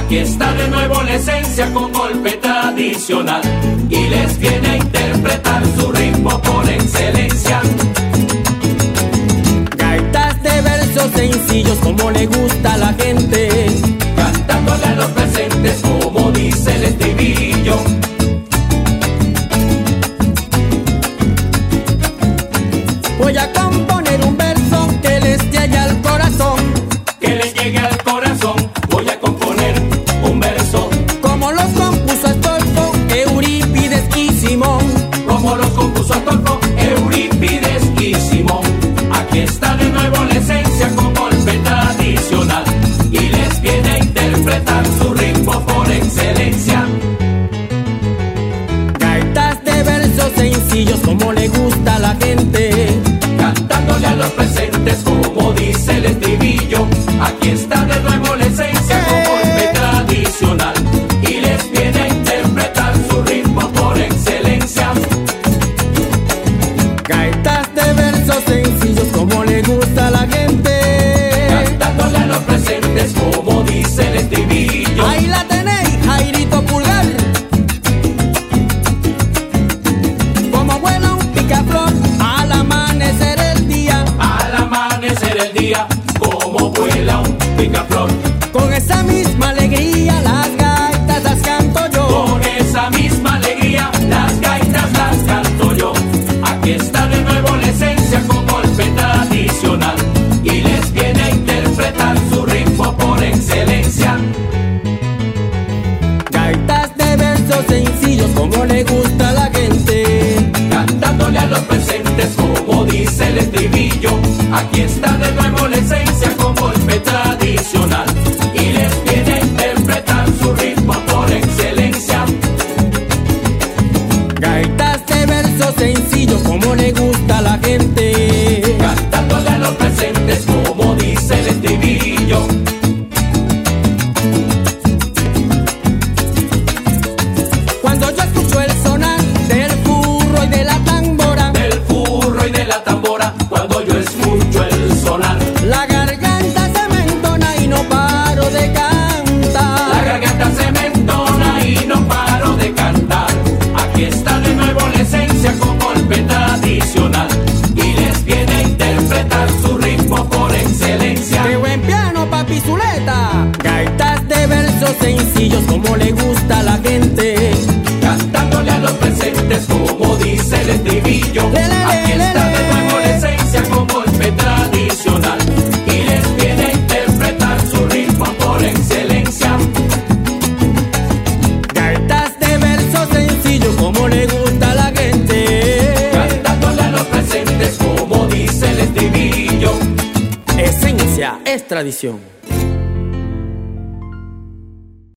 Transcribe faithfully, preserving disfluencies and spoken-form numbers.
Aquí está de nuevo la esencia con golpe tradicional y les viene a interpretar su ritmo por excelencia. Gaitas de versos sencillos como le gusta a la gente, cantándole a los presentes como dice el estribillo. Voy a componer un verso que les llegue al corazón, que les llegue al corazón. Voy a componer un verso como los compuso Astolfo, Eurípides y Simón. como los compuso Astolfo, Eurípides y Simón. Aquí está de nuevo la esencia con golpe tradicional y les viene a interpretar su ritmo por excelencia. Gaitas de versos sencillos como le gusta a la gente, Cantándole a los presentes como dice el estribillo. Aquí está de nuevo la esencia con golpe tradicional y les viene a interpretar su ritmo por excelencia. gaitas de versos sencillos como le gusta a la gente, Cantándole a los presentes como dice el estribillo. ahí la tenéis, Jairito Pulgar. Como vuela un picaflor al amanecer el día, Al amanecer el día, como vuela un picaflor. con esa misma alegría las gaitas las canto yo. Con esa misma alegría las gaitas las canto yo. Aquí está de nuevo la esencia con golpe tradicional y les viene a interpretar su ritmo por excelencia. Gaitas de versos sencillos como le gusta a la gente, Cantándole a los presentes como dice el estribillo. Aquí está de nuevo la esencia con golpe tradicional y les viene a interpretar su ritmo por excelencia. gaitas de versos sencillos como le gusta a la gente, Cantándole a los presentes como dice el estribillo. cuando yo escucho el sonar del furro y de la tambora, Del furro y de la tambora, cuando yo escucho el sonar, la garganta se me entona y no paro de la cantar. garganta se me entona y no paro de cantar. Aquí está de nuevo la esencia con golpe tradicional y les viene a interpretar su ritmo por excelencia. ¡Qué buen piano, papi Zuleta! Gaitas de versos sencillos como le gusta a la gente, Cantándole a los presentes como dice el estribillo. Le, le, le, Aquí le, está de le. nuevo la esencia con golpe tradicional y les viene a interpretar su ritmo por excelencia. gaitas de versos sencillos como le gusta a la gente, Cantándole a los presentes como dice el estribillo. esencia es tradición.